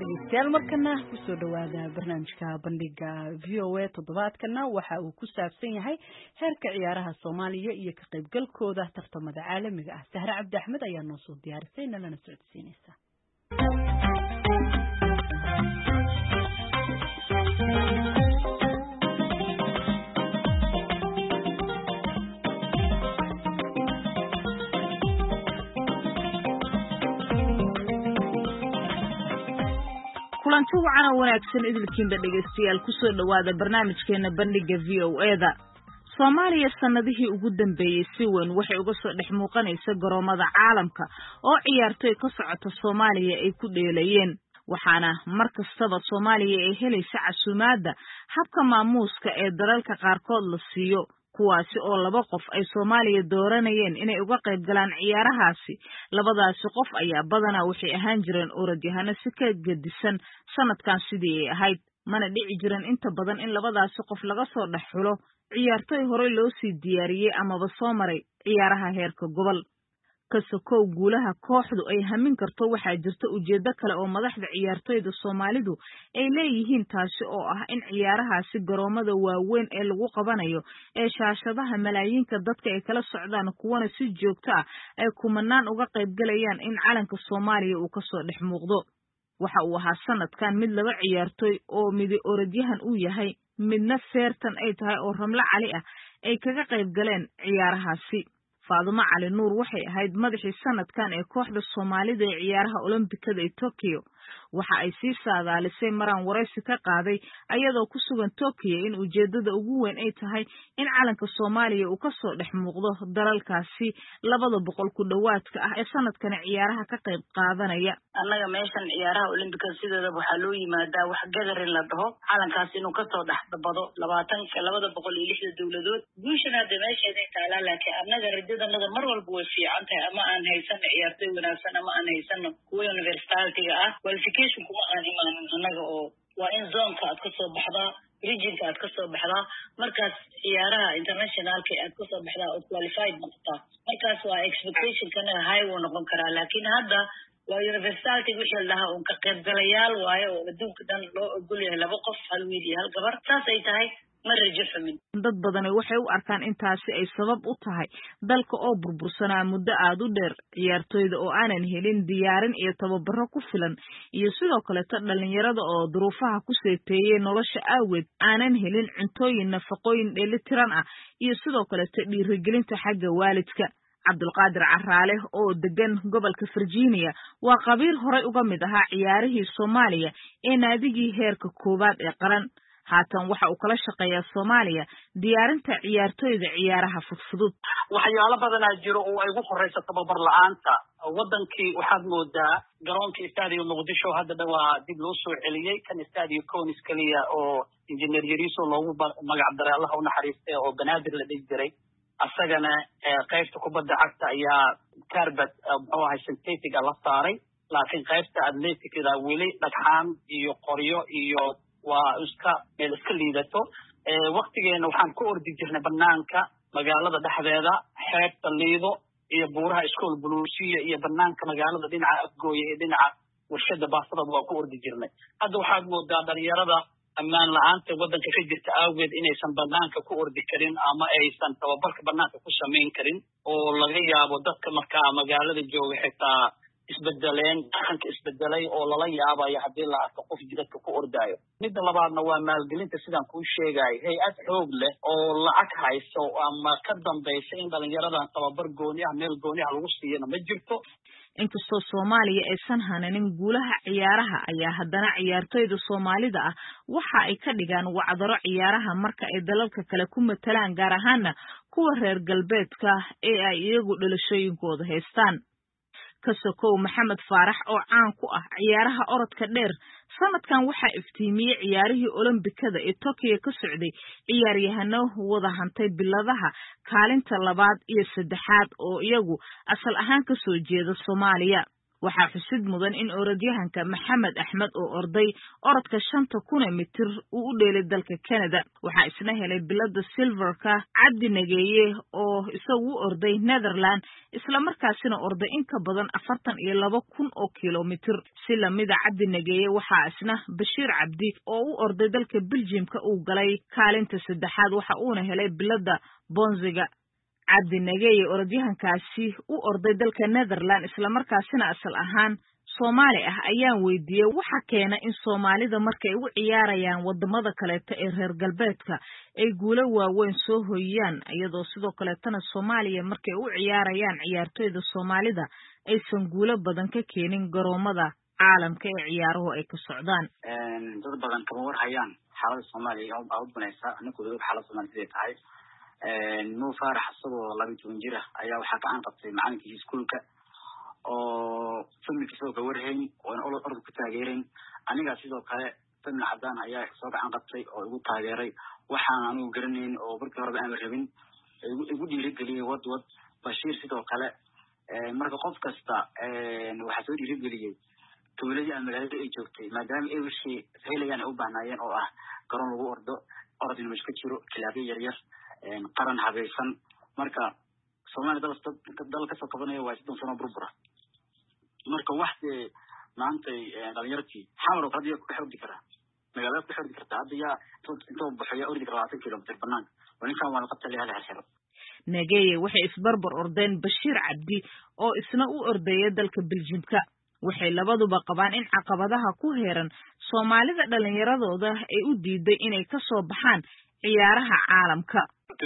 dhegeystayaal markana ku soo dhawaada barnaamijka bandhiga VOA toddobaadkana waxa uu ku saabsan yahay heerka ciyaaraha Soomaaliya iyo ka qaybgalkooda tartamada caalamiga ah. Sahra Cabdi Axmed ayaa noo soo diyaarisay nalana socodsiinaysa. kulanti wacan oo wanaagsan idilkiinba dhegeystayaal ku soo dhawaada barnaamijkeena bandhiga VOA-da. Soomaaliya sanadihii ugu dambeeyay si weyn waxay uga soo dhex muuqanaysa garoomada caalamka oo ciyaartoy ka socota Soomaaliya ay ku dheelayeen, waxaana mar kastaba Soomaaliya ay helaysa casuumaadda habka maamuuska ee dalalka qaarkood la siiyo, kuwaasi oo laba qof ay Soomaaliya dooranayeen inay uga qayb galaan ciyaarahaasi. Labadaasi qof ayaa badanaa waxay ahaan jireen orodyahanno si ka gedisan sanadkan sidii ay ahayd, mana dhici jiran inta badan in labadaasi qof laga soo dhex xulo ciyaartoy horey loo sii diyaariyey amaba soo maray ciyaaraha heerka gobol. kasokow guulaha kooxdu ay hamin karto waxaa jirta ujeedo kale oo madaxda ciyaartoyda Soomaalidu ay leeyihiin, taasi oo ah in ciyaarahaasi garoomada waaweyn ee lagu qabanayo ee shaashadaha malaayiinka dadka ay kala socdaan kuwana si joogto ah ay kumanaan uga qayb galayaan in calanka Soomaaliya uu ka soo dhex muuqdo. waxa uu ahaa sanadkan mid laba ciyaartoy oo midi orodyahan uu yahay midna feertan ay tahay oo Ramla Cali ah ay kaga qayb galeen ciyaarahaasi. Faadumo Cali Nuur waxay ahayd madaxii sanadkan ee kooxda Soomaalida ee ciyaaraha Olombikada ee Tokyo. waxa ay sii saadaalisay maraan waraysi ka qaaday ayadoo ku sugan Tokyo in ujeedada ugu weyn ay tahay in calanka Soomaaliya uu ka soo dhex muuqdo dalalkaasi 200 ku dhawaadka ah ee sanadkan ciyaaraha ka qayb qaadanaya. annaga meeshan ciyaaraha Olombikada sideeda waxa loo yimaadaa wax gadarin la dhaho calankaas inuu ka soo dhex dabado 260 dawladood. guushana meesheeday taala, laakiin annaga ridadanada mar walba way fiican tahay, ama aan haysan ciyaartoy wanaagsan ama aan haysan kuwa university-ga ah. qualification kuma aan imaanin annaga, oo waa in zonka aad ka soo baxdaa, regionka aad ka soo baxdaa, markaas ciyaaraha internationalka aad ka soo baxdaa oo qualified noqotaa, markaas waa expectation-kana high wuu noqon karaa. laakiin hadda waa university wixii la dhahaa un ka qaybgalayaal waaye oo adduunka dhan loo ogol yahay 2 qof, 1 wiil iyo 1 gabar. saas ay tahay ma rajo xumin. dad badan waxay u arkaan intaasi ay sabab u tahay dalka oo burbursanaa muddo aad u dheer, ciyaartoyda oo aanan helin diyaarin iyo tababaro ku filan, iyo sidoo kale dhalinyarada oo duruufaha ku seeteeyay nolosha awgeed aanan helin cuntooyin nafaqooyin dheelitiran ah, iyo sidoo kale dhiirigelinta xagga waalidka. Cabdulqaadir Caraale oo degan gobolka Virginia waa qabiir horey uga mid ahaa ciyaarihii Soomaaliya ee naadigii heerka koowaad ee qaran. haatan waxa uu kala shaqeeyaa Soomaaliya diyaarinta ciyaartoyda ciyaaraha fudfudud. waxyaalo badan jiro oo ay ugu horeyso tababar la'aanta. wadankii waxaad moodaa garoonkii Stadium Muqdisho hadda waa dib loo soo celiyay, kan Stadium Konis kaliya oo injineer Yariso loogu magac daray Allah u naxariistay oo banaadir la dhigi jiray. asagana qaybta kubadda cagta ayaa carpet oo ah synthetic la saaray, laakiin qaybta athletic-da weli dhagxaan iyo qoryo iyo waa meel iska liidato. waqtigeena waxaan ku ordi jirnay banaanka magaalada dhexdeeda, xeebta Liido iyo buuraha Iskool Buluusiya iyo banaanka magaalada dhinaca Afgooye ee dhinaca warshada baastada waa ku ordi jirnay. hadda waxaad moodaa dhalinyarada ammaan la'aanta wadanka ka jirta awgeed inaysan banaanka ku ordi karin ama aysan tababarka banaanka ku samayn karin, oo laga yaabo dadka markaa magaalada jooga xitaa isbedeleen, dhaqanka isbedelay oo lala yaabayo haddii la arko qof jidadka ku ordaayo. midda labaadna waa maalgelinta, sidaan kuu sheegay hay-ad xoog leh oo lacag hayso ama ka dambaysa in dhalinyaradan tababar gooni ah meel gooni ah lagu siiyana ma jirto. inkastoo Soomaaliya aysan hananin guulaha ciyaaraha ayaa haddana ciyaartoyda Soomaalida ah waxa ay ka dhigaan wacdaro ciyaaraha marka ay dalalka kale ku matalaan, gaar ahaana kuwa reer galbeedka ee ay iyagu dhalashooyinkooda haystaan. kasokow Maxamed Faarax oo caan ku ah ciyaaraha orodka dheer, sanadkan waxaa iftiimiyey ciyaarihii Olombikada ee Tokyo ka socday ciyaaryahano wada hantay biladaha kaalinta 2 iyo 3 oo iyagu asal ahaan ka soo jeeda Soomaaliya. waxaa xusid mudan in orodyahanka Maxamed Axmed oo orday orodka 5,000 mitir uu u dheelay dalka Canada waxaa isna helay bilada silverka Cabdi Nageeye oo isagu u orday Netherlands isla markaasina orday in ka badan 42,000 oo kiiloomitir si lamida Cabdi Nageeye waxaa isna Bashiir Cabdi oo u orday dalka Belgiumka uu galay kaalinta 3aad waxa uuna helay bilada Bonziga Cabdi Nageeye orodyahankaasi u orday dalka Netherlands isla markaasina asal ahaan Soomaali ah ayaan weydiiyay waxa keena in Soomaalida markay u ciyaarayaan wadamada kale ee reer galbeedka ay guulo waaweyn soo hooyaan iyadoo sidoo kale tan Soomaaliya markay u ciyaarayaan ciyaartoyda Soomaalida aysan guulo badan ka keenin garoomada caalamka ee ciyaaruhu ay ka socdaan dad badan kama war hayaan xaaladda Soomaaliya oo banaysa anigu xaaladda Soomaaliya tahay Mo Farah asagoo 12 jir ah ayaa waxa gacan qabtay macallinkii iskuulka oo familkiisa soo gawarhayn oo orod ku taageerin aniga sidoo kale famil cadaan ayaa soo gacan qabtay oo igu taageeray waxaan anigu garanayn oo markii hore aan rabin igu dhiirigeliyay wad Bashiir sidoo kale marka qof kasta waxa soo dhiirigeliyay tuuladii aan magaalada ay joogtay maadaama ay wixii helayaan u baahnayeen oo ah garoon lagu orod inuu iska jiro kilaabiye yar qaran habaysan marka Soomaaliya dalka soo qabanayo waa 6 sano burbura marka waxay maantay dhalinyartii xamar oo qadiyo ku xogdi kara magaalada ku xogdi karta hadda yaa inta baxaya ordi kara 20 kilomitir banaan walinkan waa qabta leeyahay xiro Nageeye waxay isbarbar ordeen Bashiir Cabdi oo isna u ordayay dalka Belgiumka waxay labaduba qabaan in caqabadaha ku heeran Soomaalida dhalinyaradooda ay u diiday inay ka soo baxaan ciyaaraha caalamka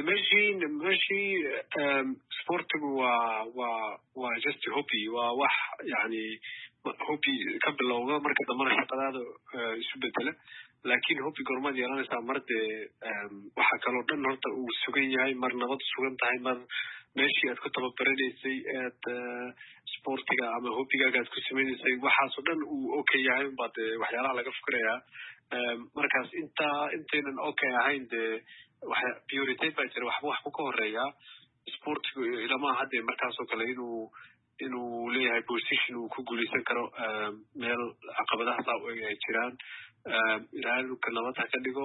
ماشي سبورتigu waa just hobby waa wax yani hobby ka bilowga marka dambana shaqadaada isu bedela laakiin hobby gormad yeelanaysa marde waxa kale oo dhan horta uu sugan yahay mar nabad sugan tahay mar meeshii aad ku tababaraneysay aad sportiga ama hobbygaaga aad ku samaynaysay waxaas oo dhan uu okay yahay baad waxyaalaha laga fikirayaa markaas intaynan okay ahayn de waxa priority baa jira wax ku horeeya sportigu ilama hadda markaas oo kale inuu leeyahay position uu ku guuleysan karo meel caqabadaha saaw ay jiraan ilaalinka nabadda ka dhigo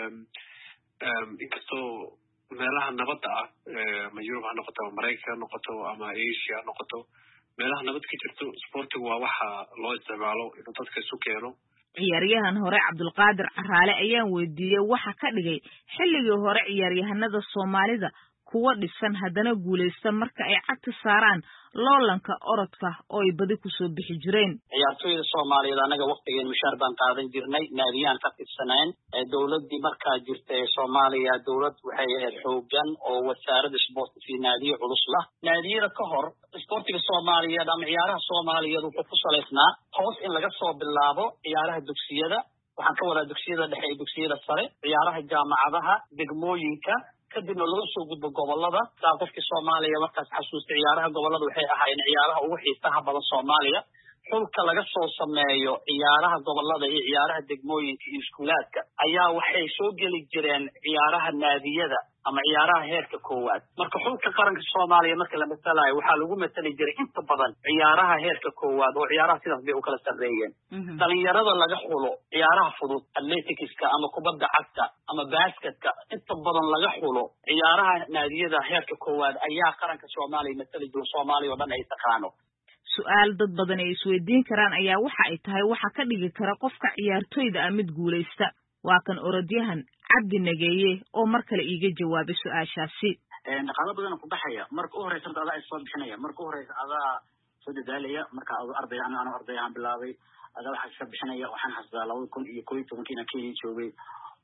inkastoo meelaha nabadda ah ama Europe ha noqoto ama Mareykanka ha noqoto ama Asia ha noqoto meelaha nabad ka jirto sportigu waa waxa loo isticmaalo inuu dadka isu keeno ciyaaryahan hore Cabdulqaadir Caraale ayaan weydiiyay waxa ka dhigay xilligii hore ciyaaryahanada Soomaalida kuwa dhisan haddana guuleysta marka ay cagta saaraan loolanka orodka oo ay badi ku soo bixi jireen ciyaartoyda Soomaaliyeed anaga waqtigeena mushaar baan qaadan jirnay naadiyaan ka tirsaneen dawladii markaa jirtay Soomaaliya dawlad waxay ahayd xoogan oo wasaaradda sportka fi naadiyo culus lah naadiyada ka hor sportiga Soomaaliyeed ama ciyaaraha Soomaaliyeed wuxuu ku saleysnaa hoos in laga soo bilaabo ciyaaraha dugsiyada waxaan ka wadaa dugsiyada dhexe iyo dugsiyada sare ciyaaraha jaamacadaha degmooyinka kadibna lagu soo gudbo gobolada qofkii Soomaaliya markaas xasuusta ciyaaraha gobolada waxay ahaayeen ciyaaraha ugu xiisaha badan Soomaaliya xulka laga soo sameeyo ciyaaraha gobolada iyo ciyaaraha degmooyinka iyo iskuulaadka ayaa waxay soo geli jireen ciyaaraha naadiyada ama ciyaaraha heerka koowaad marka xulka qaranka Soomaaliya marka la matalayo waxa lagu matali jiray inta badan ciyaaraha heerka koowaad oo ciyaaraha sidaas bay u kala sareeyeen dhalinyarada laga xulo ciyaaraha fudud athletics-ka ama kubadda cagta ama basket-ka inta badan laga xulo ciyaaraha naadiyada heerka koowaad ayaa qaranka Soomaaliya matali jiray Soomaaliya oo dhan ay taqaano su'aal dad badan ay isweydiin karaan ayaa waxa ay tahay waxa ka dhigi kara qofka ciyaartoyda ah mid guuleysta waa kan orodyahan Cabdi Nageeye oo mar kale iiga jawaabay su'aashaasi dhaqaale badan ku baxaya marka u horeysa adaa isoo bixinaya marka u horeysa adaa soo dadaalaya marka arday aan bilaabay adaa waxa ka bixinaya waxaan xasuustaa 2011 ina Kenya joogay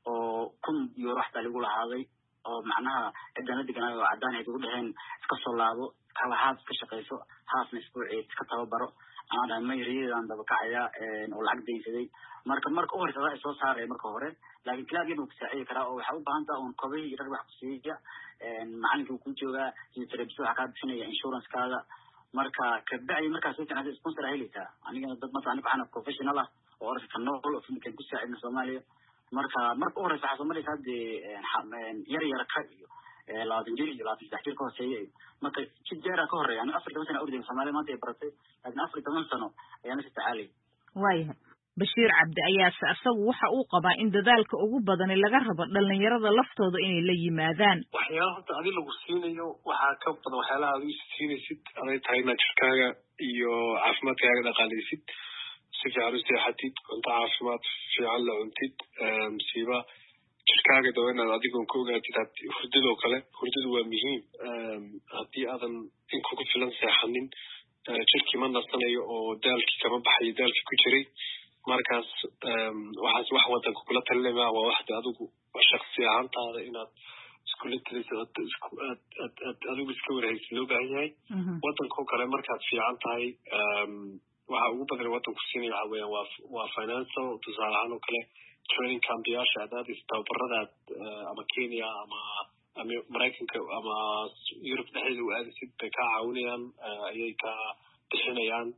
oo €1,000 wax lagu lahaaday oo macnaha cidana diganayo cadaan ay ugu dhaheen iska soo laabo kala haas ka shaqeyso haasna isbuucii ka tababaro aan mayriidaan daba kacaya oo lacag deynsaday marka u horeysa ay soo saaray marka hore laakiin clab inuu saaciid kara oo waxa u baahan tahay on kobay iyo wax ku siiya macalinka ku jooga si tarbiso waxa ka bixinaya insurance kaada marka ka bacay marka soo taxay sponsor helita aniga dad ma taani waxaan professional ah oo arka nool oo finkan ku saacidna Soomaaliya marka u horeysa Soomaaliya hadii yar ka iyo labaatan jir iyo 23 jir ka hooseeyay marka si jeera ka horeeya aniga 40 sano ordin Soomaaliya maanta ay baratay laakiin 40 sano ayaan is tacaalay waayahay Bashiir Cabdi ayaa asagu waxa uu qabaa in dadaalka ugu badan laga rabo dhalinyarada laftooda inay la yimaadaan waxyaalaha adiga lagu siinayo waxa ka badan waxyaalaha aad siinaysid aday tahay jirkaaga iyo caafimaadkaaga dhaqaaleysid si fiican u seexatid cunto caafimaad fiican la cuntid siiba jirkaaga dawladda adiga ku ogaatid hurdada kale hurdadu waa muhiim haddii aadan in kugu filan seexanin jirkii ma nasanayo oo daalkii kama baxayo daalkii ku jiray markaas waxaas wax wadanka kula talinaya waa wax adigu shakhsi ahaantaada inaad isku literacy adigu iska warhaysid loo baahan yahay wadanka kale markaad fiican tahay waxa ugu badan wadanku siinaya waxa weeyaan waa financial tusaale ahaan oo kale training campyaasha aad istabaradaad ama Kenya ama Mareykanka ama Europe dhexdeeda u aadisid bay ka caawinayaan ayay ka bixinayaan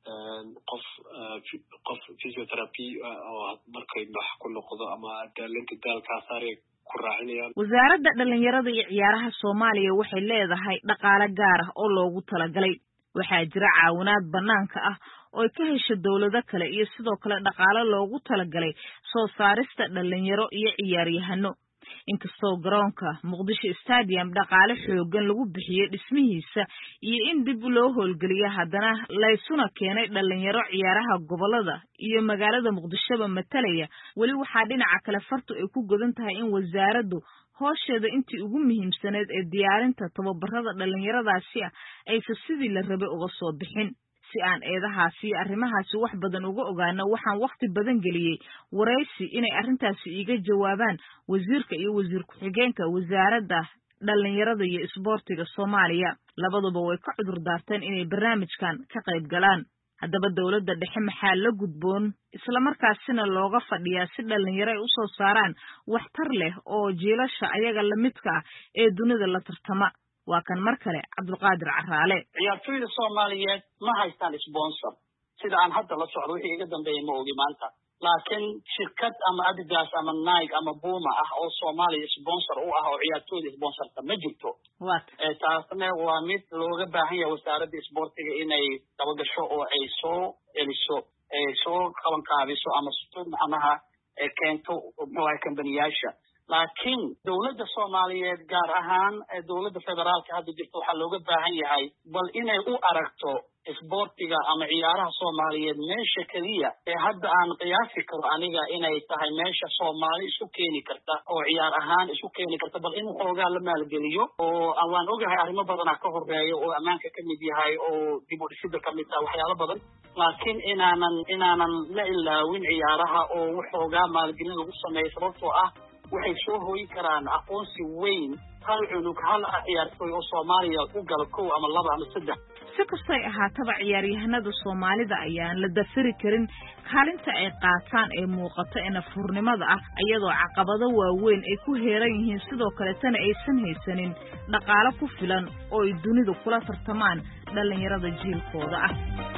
qof physiotherapy oo markay wax ku noqdo ama daalinta daalka saarey ku raacinayaan wasaaradda dhalinyarada iyo ciyaaraha Soomaaliya waxay leedahay dhaqaale gaar ah oo loogu talagalay waxaa jira caawinaad banaanka ah oo ka hesho dawlado kale iyo sidoo kale dhaqaale loogu talagalay soo saarista dhalinyaro iyo ciyaaryahano inkastoo garoonka Muqdisho Stadium dhaqaale xoogan lagu bixiyay dhismihiisa iyo in dib loo howlgeliyo haddana laysuna keenay dhalinyaro ciyaaraha gobolada iyo magaalada Muqdisho matalaya wali waxaa dhinaca kale fartu ay ku godan tahay in wasaaraddu hawsheeda intii ugu muhiimsaneed ee diyaarinta tababarada dhalinyaradaasi ay sidii la rabay uga soo bixin si aan eedahaasi arrimahaasi wax badan uga ogaano waxaan waqti badan geliyay wareysi inay arrintaasi iga jawaabaan wasiirka iyo wasiir ku-xigeenka wasaaradda dhalinyarada iyo isboortiga Soomaaliya labaduba way ka cudur daarteen inay barnaamijkan ka qayb galaan haddaba dawladda dhexe maxaa la gudboon isla markaasina looga fadhiyaa si dhalinyaro ay u soo saaraan waxtar leh oo jiilasha ayaga la midka ah ee dunida la tartama waa kan mar kale Cabdulqaadir Caraale ciyaartoyda Soomaaliyeed ma haystaan sponsor sida aan hadda la socdo wixii iga dambeeyay ma ogi maanta laakiin shirkad ama Adidas ama Nike ama Puma ah oo Soomaaliya sponsor u ah oo ciyaartoyda sponsorka ma jirto taasna waa mid looga baahan yahay wasaaradda isboortiga inay dabagasho oo ay soo eliso soo qaban qaabiso ama soo macnaha keento kambaniyasha laakiin dawladda Soomaaliyeed gaar ahaan dawladda federaalka hadda jirto waxa looga baahan yahay bal inay u aragto isboortiga ama ciyaaraha Soomaaliyeed meesha kaliya ee hadda aan qiyaasi karo aniga inay tahay meesha Soomaali isku keeni karta oo ciyaar ahaan isku keeni karta bal in xoogaa la maalgeliyo oo aan ogahay arrimo badan ka horeeyo oo amaanka ka mid yahay oo dib u dhisidda ka mid ah waxyaalo badan laakiin inaanan la ilaawin ciyaaraha oo waxoogaa maalgelin lagu sameeyo sababtoo ah waxay soo hooyin karaan aqoonsi weyn hal cunug hal ciyaartoy oo Soomaaliya u gala 1 ama 2 ama 3 si kastoo ay ahaataba ciyaaryahanada Soomaalida ayaan la dafiri karin kaalinta ay qaataan ee muuqata in furnimada ah iyadoo caqabado waaweyn ay ku heeran yihiin sidoo kale tan aysan haysanin dhaqaale ku filan oo ay dunida kula tartamaan dhalinyarada jiilkooda ah